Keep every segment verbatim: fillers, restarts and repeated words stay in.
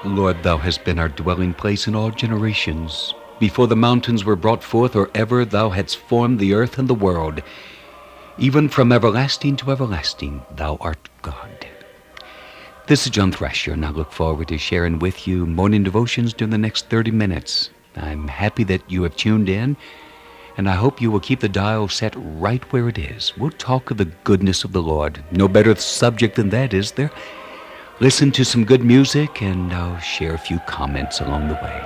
Lord, thou hast been our dwelling place in all generations. Before the mountains were brought forth, or ever thou hadst formed the earth and the world, even from everlasting to everlasting, thou art God. This is John Thrasher, and I look forward to sharing with you morning devotions during the next thirty minutes. I'm happy that you have tuned in, and I hope you will keep the dial set right where it is. We'll talk of the goodness of the Lord. No better subject than that, is there? Listen to some good music, and I'll share a few comments along the way.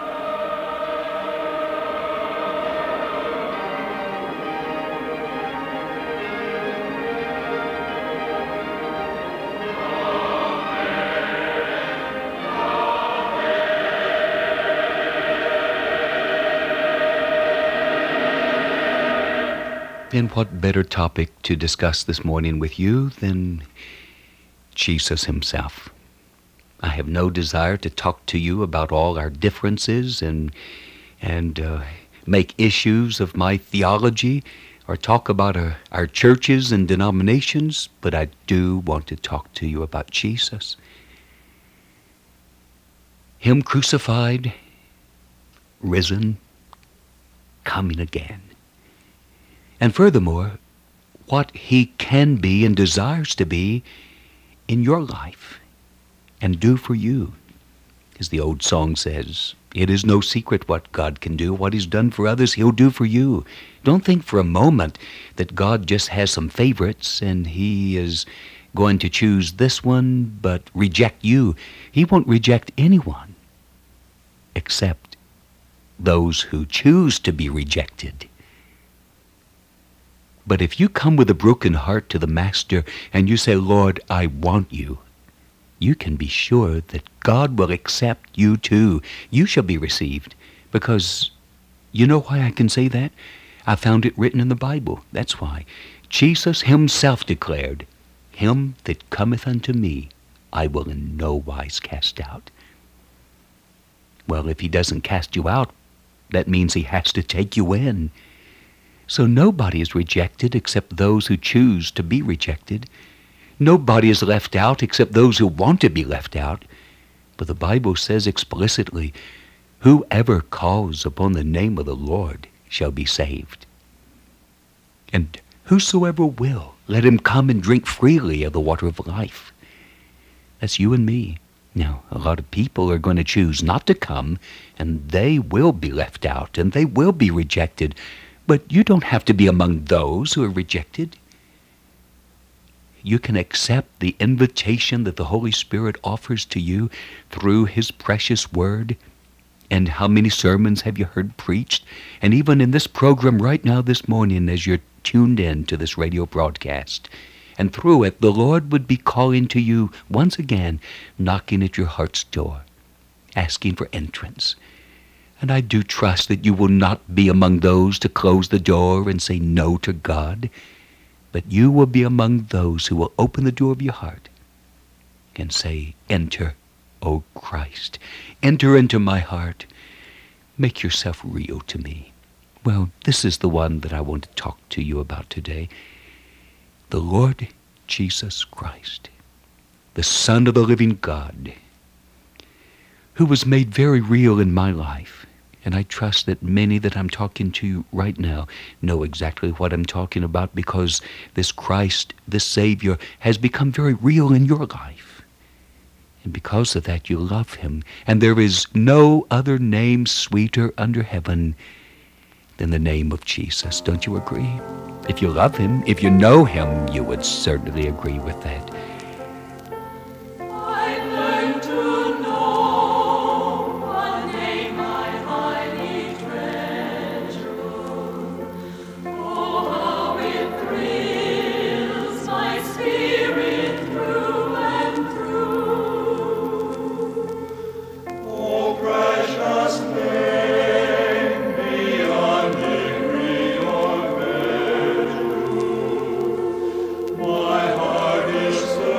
And what better topic to discuss this morning with you than Jesus himself? I have no desire to talk to you about all our differences and and uh, make issues of my theology or talk about our, our churches and denominations, but I do want to talk to you about Jesus. Him crucified, risen, coming again. And furthermore, what he can be and desires to be in your life and do for you. As the old song says, it is no secret what God can do. What he's done for others, he'll do for you. Don't think for a moment that God just has some favorites and he is going to choose this one but reject you. He won't reject anyone except those who choose to be rejected. But if you come with a broken heart to the Master and you say, Lord, I want you, you can be sure that God will accept you too. You shall be received. Because you know why I can say that? I found it written in the Bible. That's why. Jesus himself declared, him that cometh unto me, I will in no wise cast out. Well, if he doesn't cast you out, that means he has to take you in. So nobody is rejected except those who choose to be rejected. Nobody is left out except those who want to be left out. But the Bible says explicitly, whoever calls upon the name of the Lord shall be saved. And whosoever will, let him come and drink freely of the water of life. That's you and me. Now, a lot of people are going to choose not to come, and they will be left out, and they will be rejected. But you don't have to be among those who are rejected. You can accept the invitation that the Holy Spirit offers to you through his precious word. And how many sermons have you heard preached? And even in this program right now this morning as you're tuned in to this radio broadcast. And through it, the Lord would be calling to you once again, knocking at your heart's door, asking for entrance. And I do trust that you will not be among those to close the door and say no to God, but you will be among those who will open the door of your heart and say, enter, O Christ. Enter into my heart. Make yourself real to me. Well, this is the one that I want to talk to you about today. The Lord Jesus Christ, the Son of the living God, who was made very real in my life. And I trust that many that I'm talking to right now know exactly what I'm talking about, because this Christ, this Savior, has become very real in your life. And because of that, you love him. And there is no other name sweeter under heaven than the name of Jesus. Don't you agree? If you love him, if you know him, you would certainly agree with that. My heart is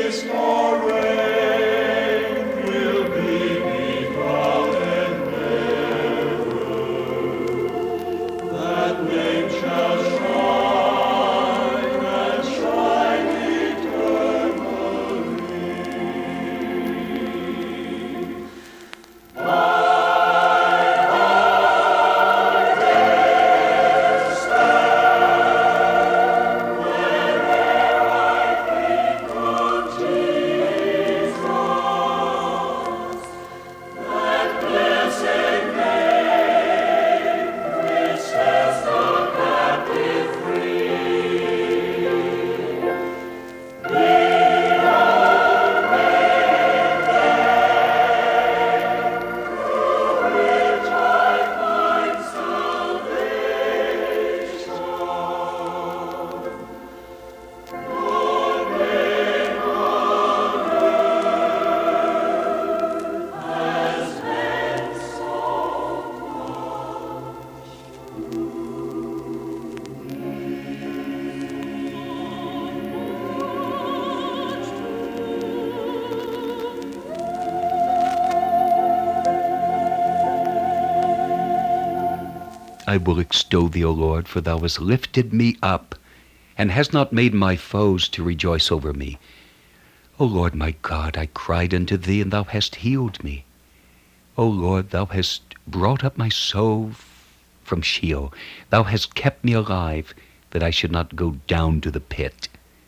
I will extol thee, O Lord, for thou hast lifted me up, and hast not made my foes to rejoice over me. O Lord my God, I cried unto thee, and thou hast healed me. O Lord, thou hast brought up my soul from Sheol. Thou hast kept me alive, that I should not go down to the pit.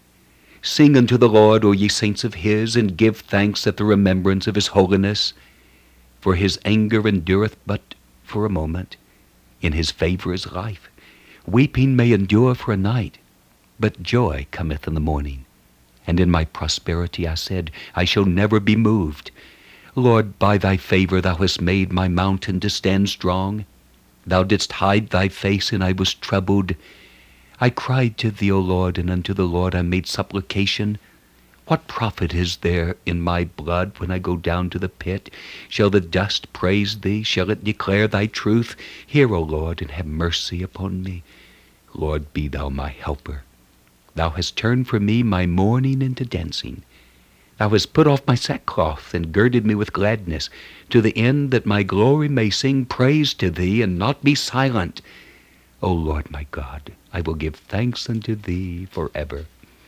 Sing unto the Lord, O ye saints of his, and give thanks at the remembrance of his holiness. For his anger endureth but for a moment. In his favor is life. Weeping may endure for a night, but joy cometh in the morning. And in my prosperity I said, I shall never be moved. Lord, by thy favor thou hast made my mountain to stand strong. Thou didst hide thy face, and I was troubled. I cried to thee, O Lord, and unto the Lord I made supplication. What profit is there in my blood when I go down to the pit? Shall the dust praise thee? Shall it declare thy truth? Hear, O Lord, and have mercy upon me. Lord, be thou my helper. Thou hast turned for me my mourning into dancing. Thou hast put off my sackcloth, and girded me with gladness, to the end that my glory may sing praise to thee, and not be silent. O Lord my God, I will give thanks unto thee forever.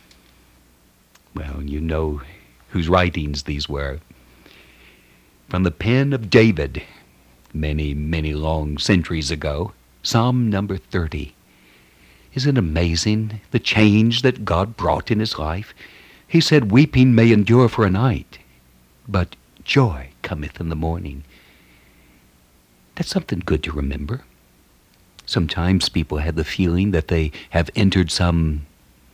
Well, you know whose writings these were. From the pen of David, many, many long centuries ago, Psalm number thirty. Isn't it amazing the change that God brought in his life? He said, weeping may endure for a night, but joy cometh in the morning. That's something good to remember. Sometimes people have the feeling that they have entered some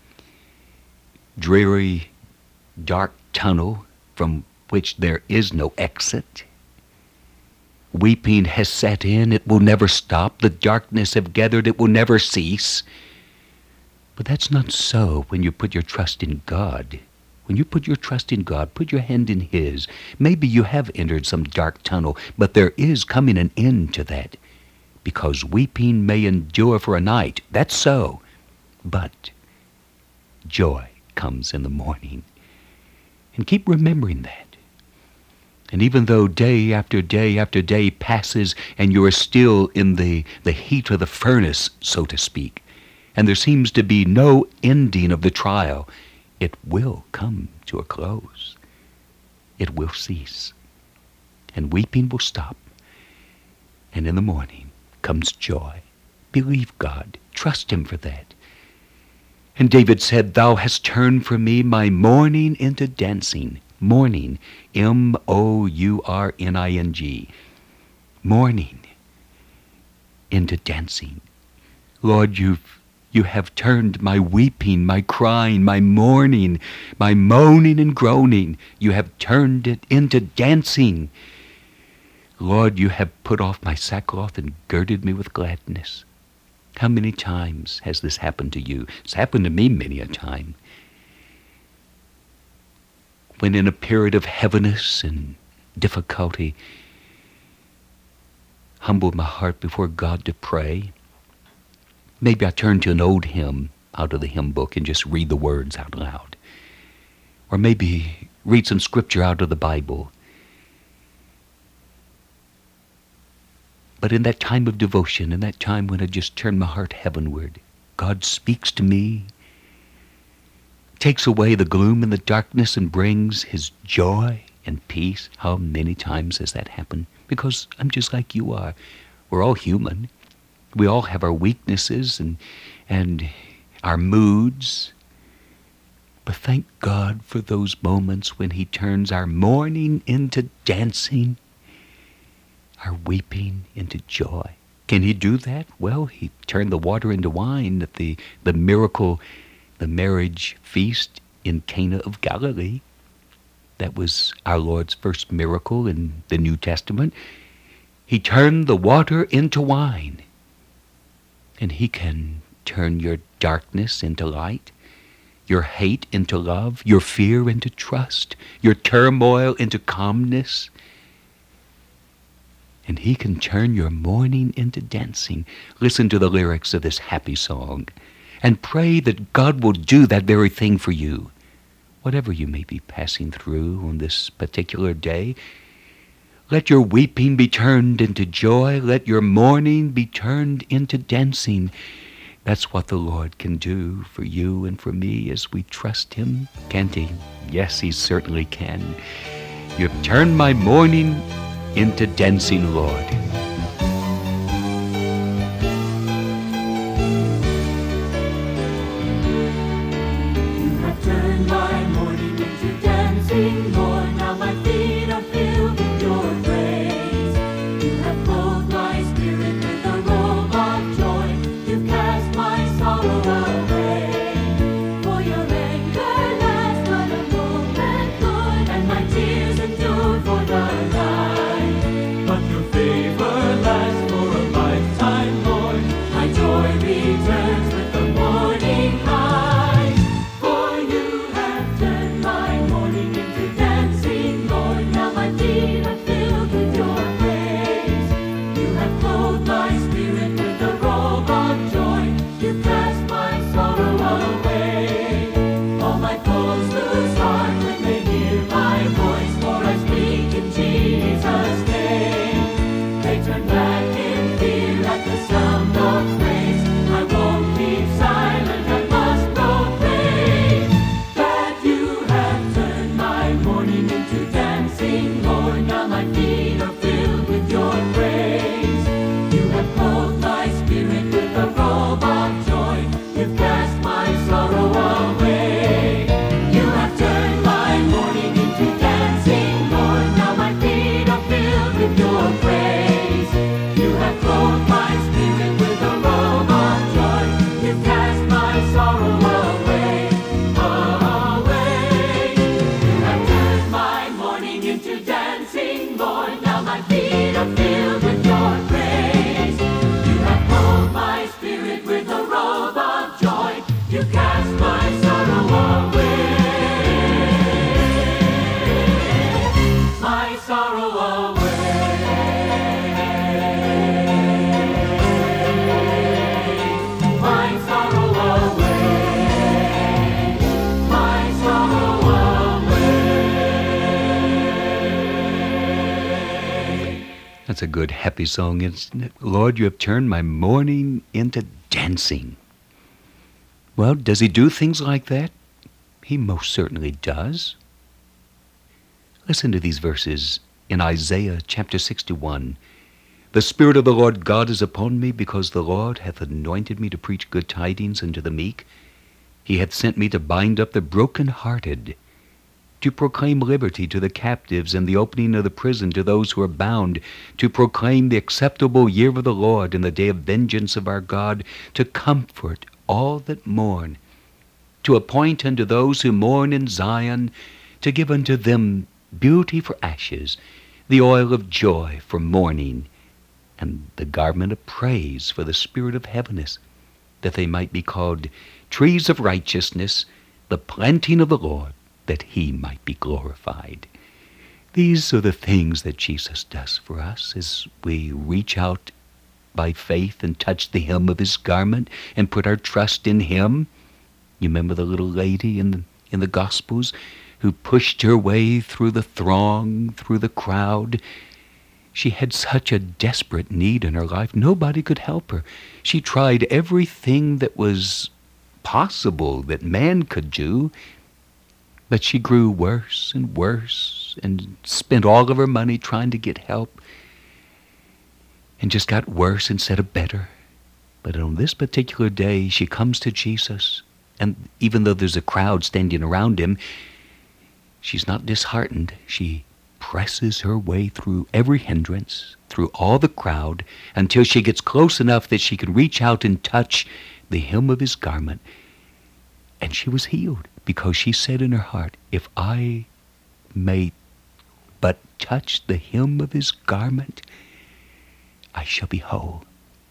dreary, dark tunnel from which there is no exit. Weeping has set in. It will never stop. The darkness have gathered. It will never cease. But that's not so when you put your trust in God. When you put your trust in God, put your hand in his. Maybe you have entered some dark tunnel, but there is coming an end to that. Because weeping may endure for a night. That's so. But joy comes in the morning. And keep remembering that. And even though day after day after day passes and you are still in the, the heat of the furnace, so to speak, and there seems to be no ending of the trial, it will come to a close. It will cease. And weeping will stop. And in the morning comes joy. Believe God. Trust him for that. And David said, thou hast turned for me my mourning into dancing. Mourning. M O U R N I N G. Mourning into dancing. Lord, you've, you have turned my weeping, my crying, my mourning, my moaning and groaning. You have turned it into dancing. Lord, you have put off my sackcloth and girded me with gladness. How many times has this happened to you? It's happened to me many a time. When in a period of heaviness and difficulty, humbled my heart before God to pray. Maybe I turn to an old hymn out of the hymn book and just read the words out loud. or maybe read some scripture out of the Bible. But in that time of devotion, in that time when I just turn my heart heavenward, God speaks to me, takes away the gloom and the darkness and brings his joy and peace. How many times has that happened? Because I'm just like you are. We're all human. We all have our weaknesses and and our moods. But thank God for those moments when he turns our mourning into dancing, our weeping into joy. Can he do that? Well, he turned the water into wine at the, the miracle, the marriage feast in Cana of Galilee. That was our Lord's first miracle in the New Testament. He turned the water into wine. And he can turn your darkness into light, your hate into love, your fear into trust, your turmoil into calmness. And he can turn your mourning into dancing. Listen to the lyrics of this happy song and pray that God will do that very thing for you. Whatever you may be passing through on this particular day, let your weeping be turned into joy. Let your mourning be turned into dancing. That's what the Lord can do for you and for me as we trust him. Can't he? Yes, he certainly can. You've turned my mourning into dancing, Lord. You have turned my mourning into dancing, Lord. Now my feet are filled with your praise. You have clothed my spirit with a robe of joy. You've cast my sorrow away. For your anger lasts but a moment good, and my tears endure for the night. But your favor lasts for a lifetime, Lord. My joy returns with the morning light. For you have turned my mourning into dancing, Lord. Now my feet are filled with your praise. You have clothed my spirit with a robe of joy. You cast my sorrow away. All my foes lose heart when they hear my voice, for I speak in Jesus' name. They turn back in fear at the sound of praise. I won't keep silent, I must proclaim that you have turned my mourning into dancing, Lord. Now my feet are filled with your praise. You have clothed my spirit with a robe of joy. You've cast my sorrow away. You have turned my mourning into dancing, Lord. Now my feet are filled with your praise. You have clothed my spirit with a robe of joy. You've cast my sorrow away, away. You have turned my mourning into dancing, Lord. Now my feet are filled with your praise. You have clothed my spirit with a robe of joy. You cast my sorrow away, my sorrow away, my sorrow away, my sorrow away. That's a good, happy song, isn't it? Lord, you have turned my mourning into dancing. Well, does he do things like that? He most certainly does. Listen to these verses in Isaiah chapter sixty-one. The Spirit of the Lord God is upon me, because the Lord hath anointed me to preach good tidings unto the meek. He hath sent me to bind up the brokenhearted, to proclaim liberty to the captives, and the opening of the prison to those who are bound, to proclaim the acceptable year of the Lord, and the day of vengeance of our God, to comfort all that mourn, to appoint unto those who mourn in Zion, to give unto them beauty for ashes, the oil of joy for mourning, and the garment of praise for the spirit of heaviness, that they might be called trees of righteousness, the planting of the Lord, that he might be glorified. These are the things that Jesus does for us as we reach out by faith and touch the hem of his garment and put our trust in him. You remember the little lady in the, in the Gospels who pushed her way through the throng, through the crowd. She had such a desperate need in her life. Nobody could help her. She tried everything that was possible that man could do, but she grew worse and worse and spent all of her money trying to get help and just got worse instead of better. But on this particular day, she comes to Jesus, and even though there's a crowd standing around him, she's not disheartened. She presses her way through every hindrance, through all the crowd, until she gets close enough that she can reach out and touch the hem of his garment. And she was healed, because she said in her heart, if I may but touch the hem of his garment, I shall be whole.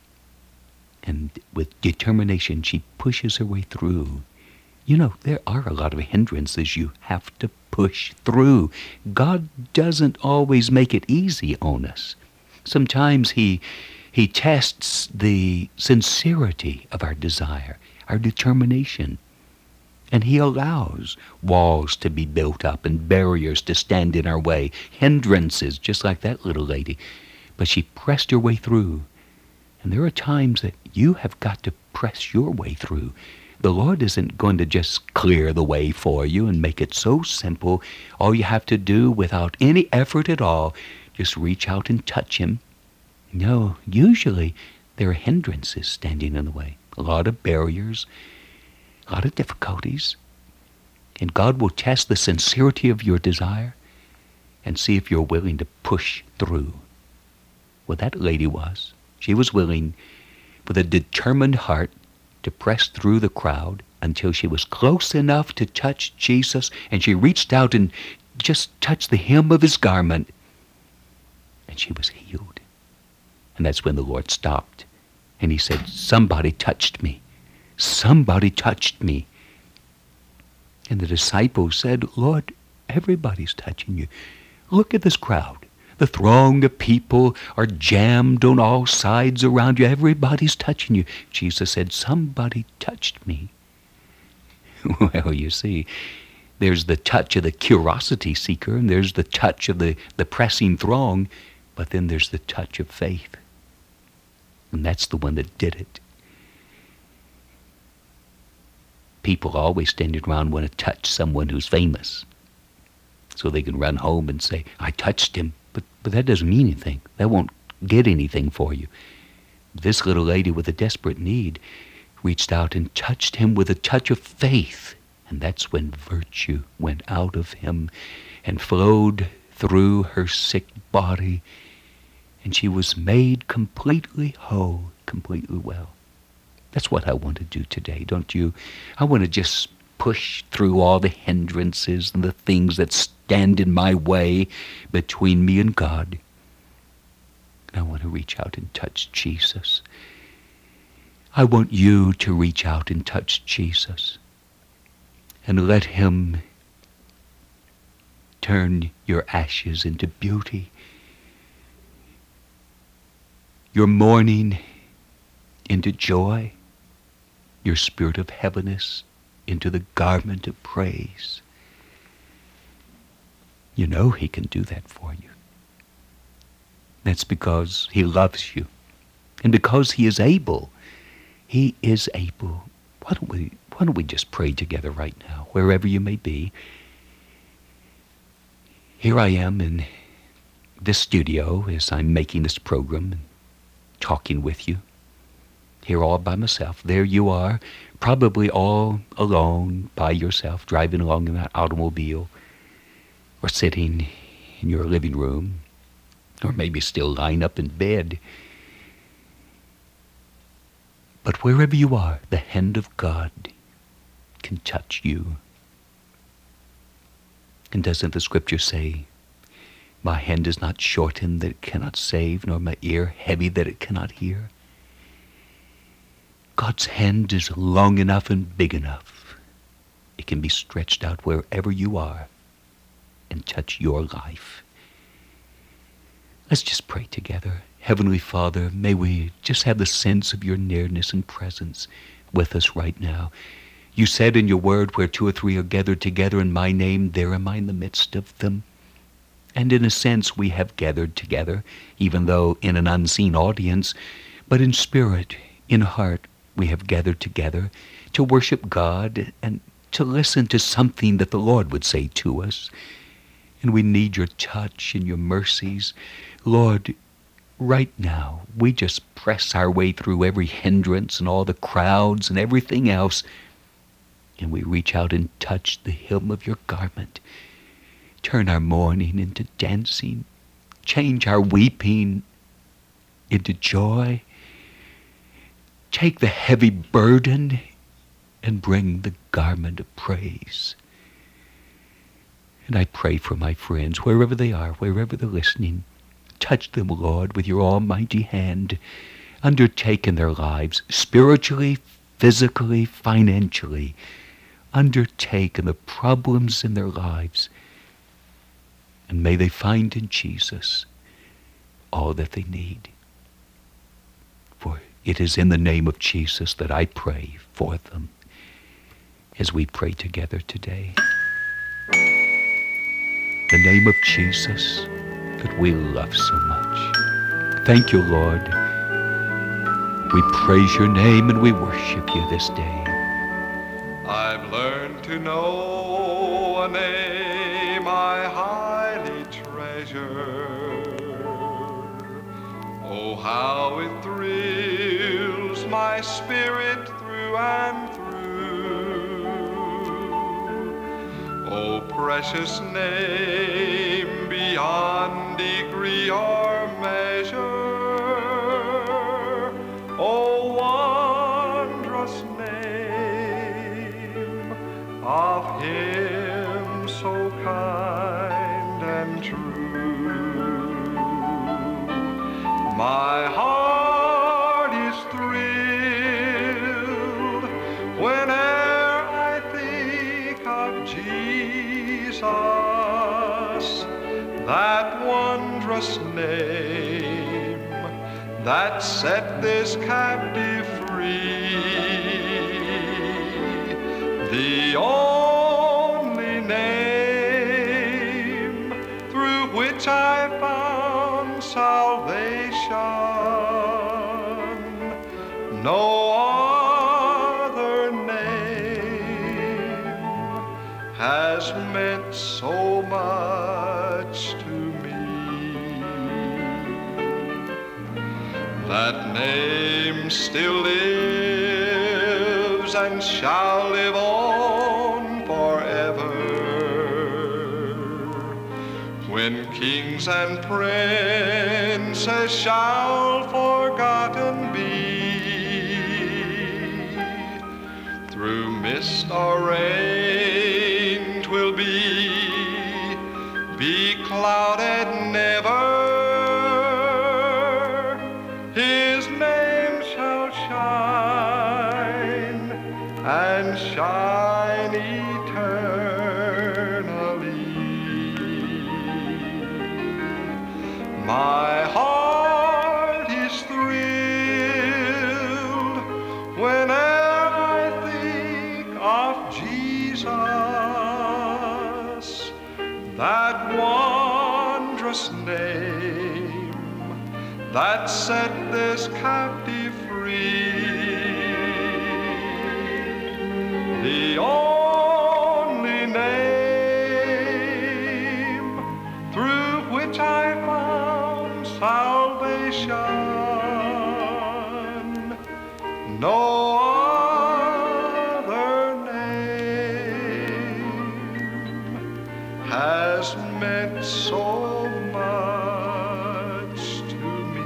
And with determination, she pushes her way through. You know, there are a lot of hindrances you have to push through. God doesn't always make it easy on us. Sometimes he, he tests the sincerity of our desire, our determination. And he allows walls to be built up and barriers to stand in our way, hindrances, just like that little lady. But she pressed her way through. And there are times that you have got to press your way through. The Lord isn't going to just clear the way for you and make it so simple. All you have to do without any effort at all, just reach out and touch him. No, usually there are hindrances standing in the way. A lot of barriers, a lot of difficulties. And God will test the sincerity of your desire and see if you're willing to push through. Well, that lady was. She was willing, with a determined heart, to press through the crowd until she was close enough to touch Jesus, and she reached out and just touched the hem of his garment, and she was healed. And that's when the Lord stopped, and he said, somebody touched me. Somebody touched me. And the disciples said, Lord, everybody's touching you. Look at this crowd. The throng of people are jammed on all sides around you. Everybody's touching you. Jesus said, somebody touched me. Well, you see, there's the touch of the curiosity seeker, and there's the touch of the, the pressing throng, but then there's the touch of faith. And that's the one that did it. People always standing around want to touch someone who's famous, so they can run home and say, I touched him. But, but that doesn't mean anything. That won't get anything for you. This little lady with a desperate need reached out and touched him with a touch of faith. And that's when virtue went out of him and flowed through her sick body. And she was made completely whole, completely well. That's what I want to do today, don't you? I want to just push through all the hindrances and the things that stand in my way between me and God. I want to reach out and touch Jesus. I want you to reach out and touch Jesus and let him turn your ashes into beauty, your mourning into joy, your spirit of heaviness into the garment of praise. You know he can do that for you. That's because he loves you. And because he is able. He is able. Why don't we, why don't we just pray together right now, wherever you may be. Here I am in this studio as I'm making this program and talking with you. Here all by myself. There you are, probably all alone by yourself, driving along in that automobile, or sitting in your living room, or maybe still lying up in bed. But wherever you are, the hand of God can touch you. And doesn't the scripture say, my hand is not shortened that it cannot save, nor my ear heavy that it cannot hear? God's hand is long enough and big enough. It can be stretched out wherever you are and touch your life. Let's just pray together. Heavenly Father, may we just have the sense of your nearness and presence with us right now. You said in your word, where two or three are gathered together in my name, there am I in the midst of them. And in a sense, we have gathered together, even though in an unseen audience, but in spirit, in heart, we have gathered together to worship God and to listen to something that the Lord would say to us. And we need your touch and your mercies. Lord, right now, we just press our way through every hindrance and all the crowds and everything else, and we reach out and touch the hem of your garment. Turn our mourning into dancing. Change our weeping into joy. Take the heavy burden and bring the garment of praise. And I pray for my friends, wherever they are, wherever they're listening. Touch them, Lord, with your almighty hand. Undertake in their lives, spiritually, physically, financially. Undertake in the problems in their lives. And may they find in Jesus all that they need. For it is in the name of Jesus that I pray for them as we pray together today. The name of Jesus that we love so much. Thank you, Lord. We praise your name and we worship you this day. I've learned to know a name I highly treasure. Oh, how it thrills my spirit through and through. Oh, precious name beyond degree or measure. Oh, wondrous name of him so kind and true. My heart is thrilled whene'er I think of Jesus, that wondrous name that set this captive free, the only name through which I found salvation. No other name has meant so much to me. That name still lives and shall live on forever. When kings and princes shall forgotten be, through mist or rain 'twill be, be clouded never. His name shall shine and shine eternally. My heart is thrilled whenever I think of Jesus, that wondrous name that set this captive free, the only name through which I found salvation. No other name has meant so much to me.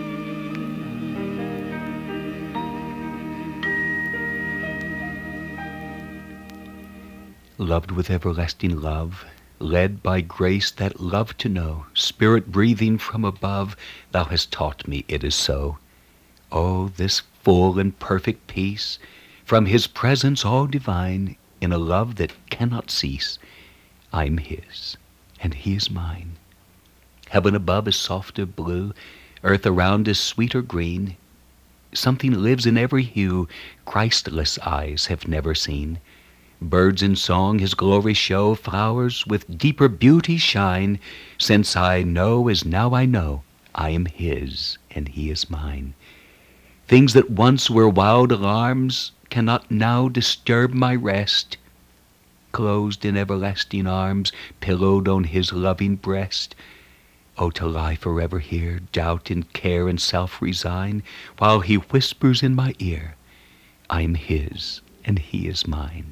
Loved with everlasting love, led by grace that love to know, Spirit breathing from above, thou hast taught me it is so. Oh, this full and perfect peace, from his presence all divine, in a love that cannot cease. I'm his, and he is mine. Heaven above is softer blue, earth around is sweeter green. Something lives in every hue Christless eyes have never seen. Birds in song his glory show, flowers with deeper beauty shine. Since I know as now I know, I am his and he is mine. Things that once were wild alarms cannot now disturb my rest. Closed in everlasting arms, pillowed on his loving breast. Oh, to lie forever here, doubt and care and self resign, while he whispers in my ear, I am his and he is mine.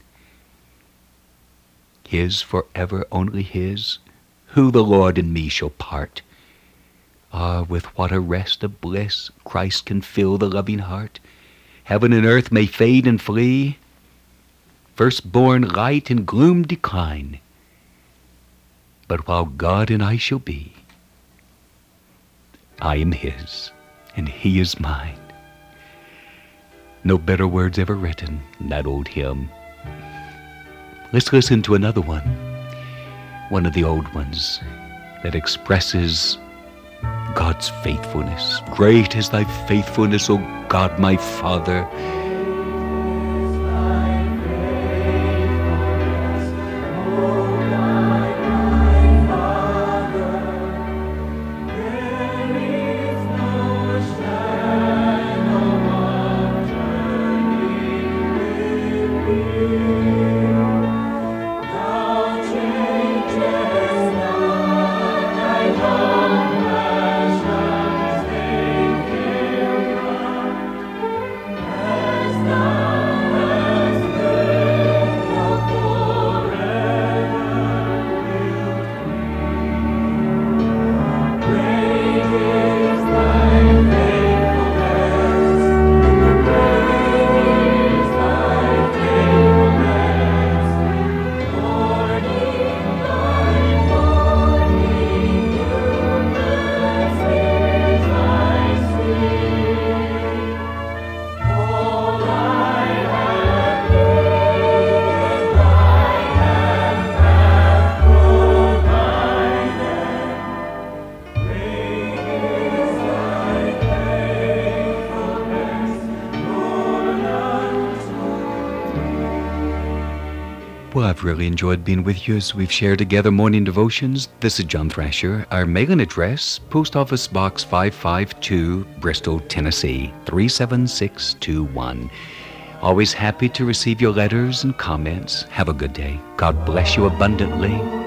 His forever, only his, who the Lord and me shall part. Ah, with what a rest of bliss Christ can fill the loving heart. Heaven and earth may fade and flee, firstborn light and gloom decline, but while God and I shall be, I am his and he is mine. No better words ever written than that old hymn. Let's listen to another one, one of the old ones that expresses God's faithfulness. Great is thy faithfulness, O God my Father. Well, I've really enjoyed being with you as we've shared together morning devotions. This is John Thrasher. Our mailing address, Post Office Box five five two, Bristol, Tennessee, three seven six two one. Always happy to receive your letters and comments. Have a good day. God bless you abundantly.